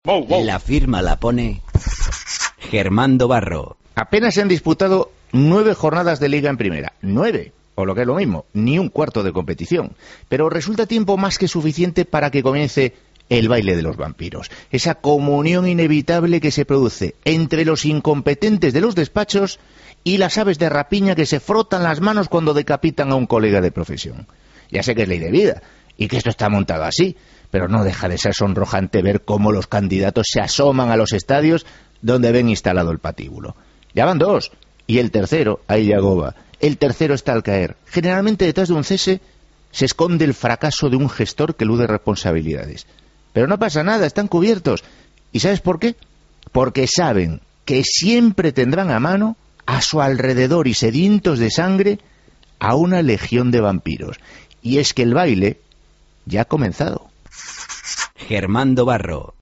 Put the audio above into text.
Wow, wow. La firma la pone Germando Barro. Apenas se han disputado 9 jornadas de liga en primera. 9, o lo que es lo mismo, ni un cuarto de competición. Pero resulta tiempo más que suficiente para que comience el baile de los vampiros. Esa comunión inevitable que se produce entre los incompetentes de los despachos y las aves de rapiña que se frotan las manos cuando decapitan a un colega de profesión. Ya sé que es ley de vida y que esto está montado así, pero no deja de ser sonrojante ver cómo los candidatos se asoman a los estadios donde ven instalado el patíbulo. Ya van 2, y el tercero, ahí ya goba, el tercero está al caer. Generalmente detrás de un cese se esconde el fracaso de un gestor que elude responsabilidades. Pero no pasa nada, están cubiertos. ¿Y sabes por qué? Porque saben que siempre tendrán a mano, a su alrededor y sedientos de sangre, a una legión de vampiros. Y es que el baile ya ha comenzado. Germando Barro.